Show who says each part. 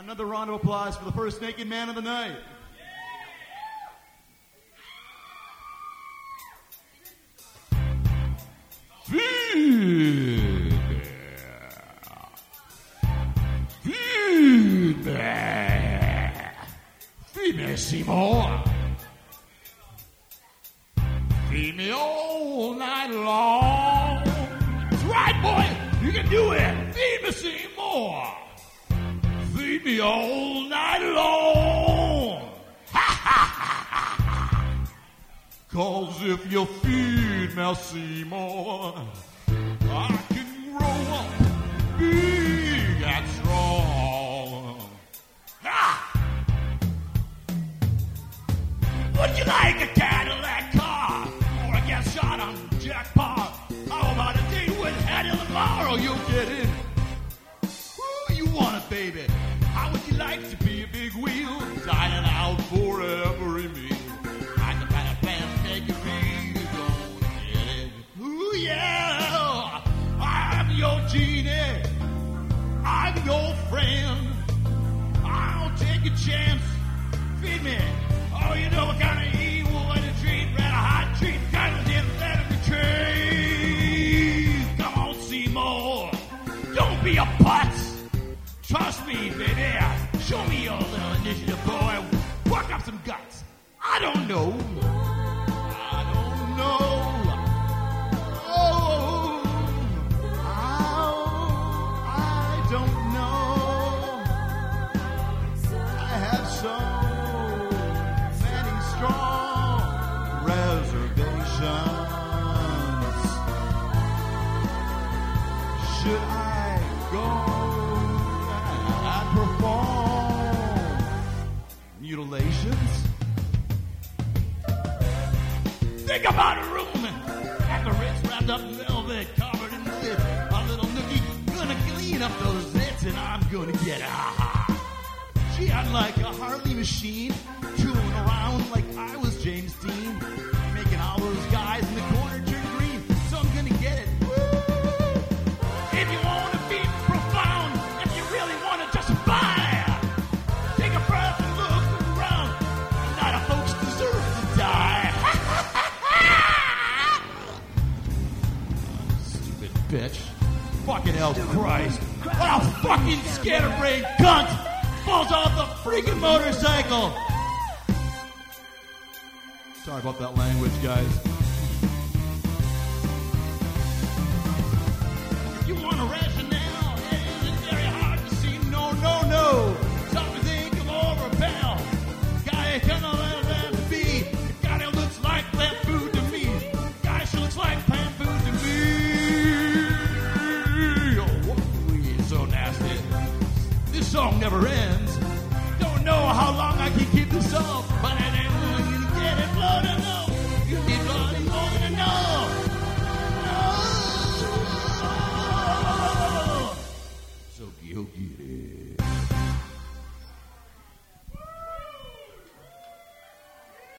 Speaker 1: Another round of applause for the first naked man of the night. Feed me, Seymour. Feed me all night long. That's right, boy. You can do it. Feed me, Seymour. Feed me all night long. Ha, ha, ha, ha. 'Cause if you feed me, Seymour, I can grow up big and strong. Ha! Would you like a Cadillac car or a gas shot on jackpot? How about a date with Hattie Lamar? You'll get in. Who you want it, baby? How would you like to be a big wheel, dining out for every meal? I can find a pancake and real, gonna get it. Ooh yeah, I'm your genie, I'm your friend. I'll take a chance. Feed me. Oh, you know what kind of eat, what a treat, red a hot treat, kind of dip, let it be treat. Come on, Seymour. Don't be a putz. Trust me, baby. Show me your little initiative, boy. Work up some guts. I don't know. I don't know. Oh, I don't know. I have so many strong reservations. Should I go perform mutilations? Think about a room at the Ritz, wrapped up in velvet, covered in zit. A little nookie, gonna clean up those zits, and I'm gonna get Gee, I'm like a Harley machine, tooling around like I was James Dean, making all those guys in the corner turn green. So I'm gonna get it. Woo! If you wanna be profound, if you really wanna just buy, take a breath and look around. A lot of folks deserve to die. Stupid bitch. Fucking hell, Christ. What a fucking scatterbrained cunt falls off the freaking motorcycle. Sorry about that language, guys. If you want a rationale, it isn't very hard to see. No, no, no. Stop to think of over pal. Guy kinda let to be. The guy that looks like plant food to me. Guy she looks like plant food to me. Oh, he's so nasty. This song never ends. Don't know how long I can keep this up, but it